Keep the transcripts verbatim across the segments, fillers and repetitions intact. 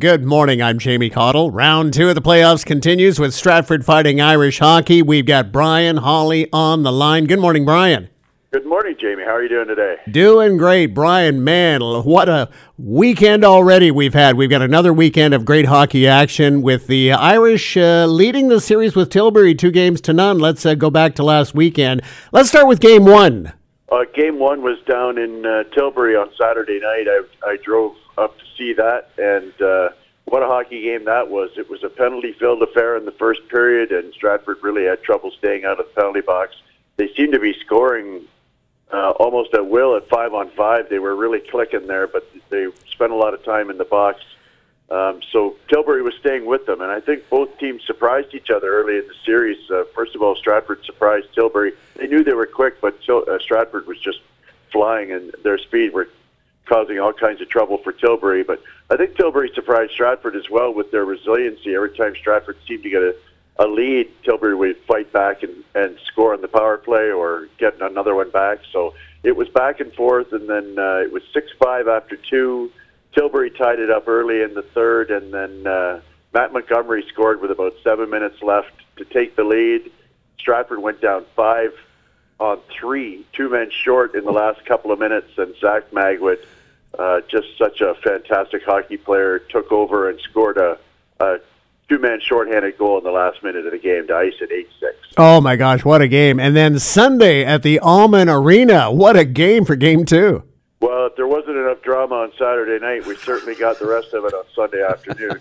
Good morning. I'm Jamie Cottle. Round two of the playoffs continues with Stratford fighting Irish hockey. We've got Brian Hawley on the line. Good morning, Brian. Good morning, Jamie. How are you doing today? Doing great, Brian. Man, what a weekend already we've had. We've got another weekend of great hockey action with the Irish uh, leading the series with Tilbury two games to none. Let's uh, go back to last weekend. Let's start with game one. Uh, game one was down in uh, Tilbury on Saturday night. I, I drove up to see that, and uh, what a hockey game that was. It was a penalty-filled affair in the first period, and Stratford really had trouble staying out of the penalty box. They seemed to be scoring uh, almost at will at five on five. They were really clicking there, but they spent a lot of time in the box. Um, so Tilbury was staying with them, and I think both teams surprised each other early in the series. Uh, first of all, Stratford surprised Tilbury. They knew they were quick, but uh, Stratford was just flying, and their speed were causing all kinds of trouble for Tilbury. But I think Tilbury surprised Stratford as well with their resiliency. Every time Stratford seemed to get a, a lead, Tilbury would fight back and, and score on the power play or get another one back. So it was back and forth, and then uh, it was six five after two. Tilbury tied it up early in the third, and then uh, Matt Montgomery scored with about seven minutes left to take the lead. Stratford went down five on three, two men short in the last couple of minutes, and Zach Magwood, uh, just such a fantastic hockey player, took over and scored a, a two-man shorthanded goal in the last minute of the game to ice at eight six. Oh, my gosh, what a game. And then Sunday at the Almond Arena, what a game for game two. Well, if there wasn't enough drama on Saturday night, we certainly got the rest of it on Sunday afternoon.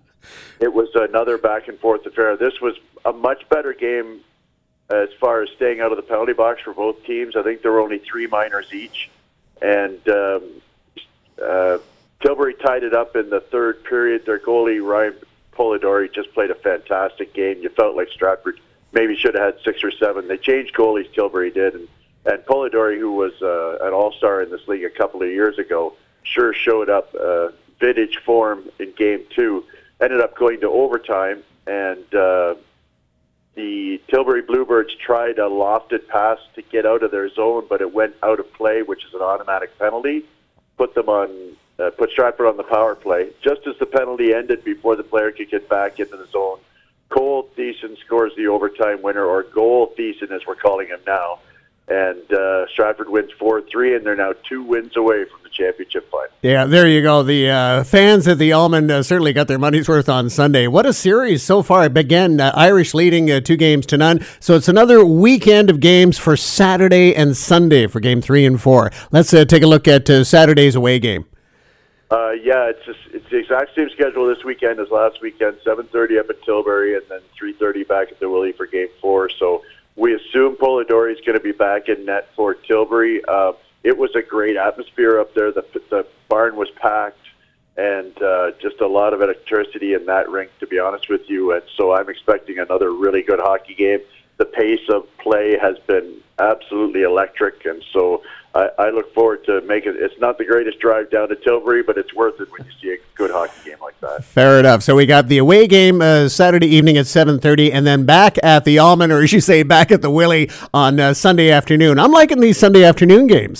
It was another back-and-forth affair. This was a much better game as far as staying out of the penalty box for both teams. I think there were only three minors each. And um, uh, Tilbury tied it up in the third period. Their goalie, Ryan Polidori, just played a fantastic game. You felt like Stratford maybe should have had six or seven. They changed goalies, Tilbury did, and And Polidori, who was uh, an all-star in this league a couple of years ago, sure showed up uh, vintage form in game two. Ended up going to overtime, and uh, the Tilbury Bluebirds tried a lofted pass to get out of their zone, but it went out of play, which is an automatic penalty. Put them on, uh, put Stratford on the power play. Just as the penalty ended, before the player could get back into the zone, Cole Thiessen scores the overtime winner, or Goal Thiessen, as we're calling him now. And uh, Stratford wins four three, and they're now two wins away from the championship final. Yeah, there you go. The uh, fans at the Almond uh, certainly got their money's worth on Sunday. What a series so far. It began uh, Irish leading uh, two games to none. So it's another weekend of games for Saturday and Sunday for game three and four. Let's uh, take a look at uh, Saturday's away game. Uh, yeah, it's just, it's the exact same schedule this weekend as last weekend, seven thirty up at Tilbury, and then three thirty back at the Willie for game four. So we assume Polidori is going to be back in net for Tilbury. Uh, it was a great atmosphere up there. The, the barn was packed, and uh, just a lot of electricity in that rink, to be honest with you. And so I'm expecting another really good hockey game. The pace of play has been absolutely electric, and so I, I look forward to making it. It's not the greatest drive down to Tilbury, but it's worth it when you see a good hockey game like that. Fair enough. So we got the away game uh, Saturday evening at seven thirty, and then back at the Almond, or as you say, back at the Willie on uh, Sunday afternoon. I'm liking these Sunday afternoon games.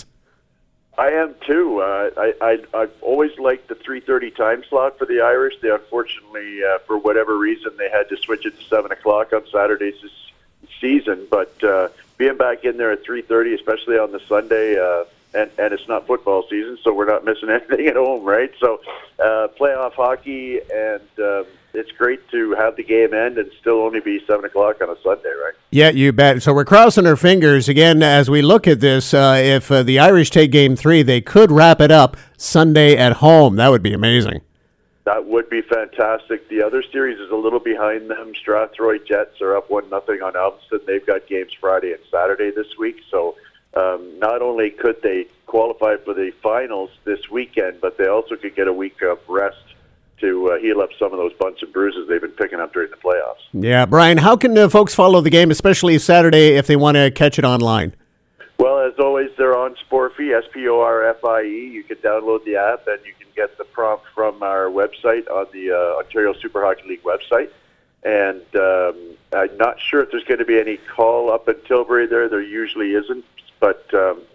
I am too. Uh, I, I, I've always liked the three thirty time slot for the Irish. They unfortunately, uh, for whatever reason, they had to switch it to seven o'clock on Saturdays this season, but uh, being back in there at three thirty, especially on the Sunday, uh, and, and it's not football season, so we're not missing anything at home, right? So uh, playoff hockey, and um, it's great to have the game end and still only be seven o'clock on a Sunday, right? Yeah, you bet. So we're crossing our fingers again as we look at this. Uh, if uh, the Irish take game three, they could wrap it up Sunday at home. That would be amazing. That would be fantastic. The other series is a little behind them. Strathroy Jets are up one nothing on Alveston. They've got games Friday and Saturday this week. So um, not only could they qualify for the finals this weekend, but they also could get a week of rest to uh, heal up some of those bumps and bruises they've been picking up during the playoffs. Yeah, Brian, how can uh, folks follow the game, especially Saturday, if they want to catch it online? Well, as always, they're on Sporfie, S P O R F I E. You can download the app, and you can get the prompt from our website on the uh, Ontario Super Hockey League website. And um, I'm not sure if there's going to be any call up in Tilbury there. There usually isn't. But um,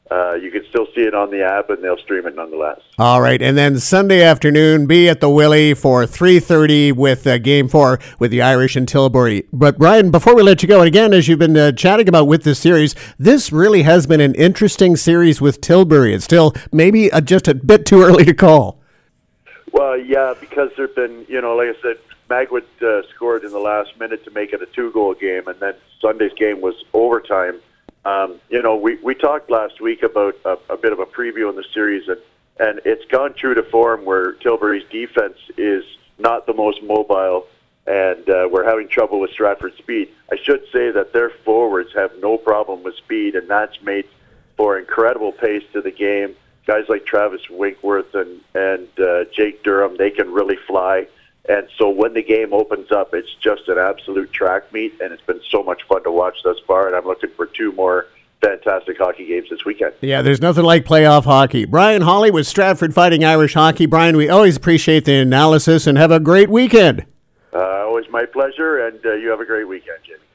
uh, you can still see it on the app, and they'll stream it nonetheless. All right, and then Sunday afternoon, be at the Willie for three thirty with uh, Game four with the Irish and Tilbury. But, Brian, before we let you go, and again, as you've been uh, chatting about with this series, this really has been an interesting series with Tilbury. It's still maybe uh, just a bit too early to call. Well, yeah, because there have been, you know, like I said, Magwood uh, scored in the last minute to make it a two-goal game, and then Sunday's game was overtime. Um, you know, we, we talked last week about a, a bit of a preview in the series, and, and it's gone true to form where Tilbury's defense is not the most mobile, and uh, we're having trouble with Stratford's speed. I should say that their forwards have no problem with speed, and that's made for incredible pace to the game. Guys like Travis Winkworth and, and uh, Jake Durham, they can really fly. And so when the game opens up, it's just an absolute track meet, and it's been so much fun to watch thus far, and I'm looking for two more fantastic hockey games this weekend. Yeah, there's nothing like playoff hockey. Brian Hawley with Stratford Fighting Irish Hockey. Brian, we always appreciate the analysis, and have a great weekend. Uh, always my pleasure, and uh, you have a great weekend, Jimmy.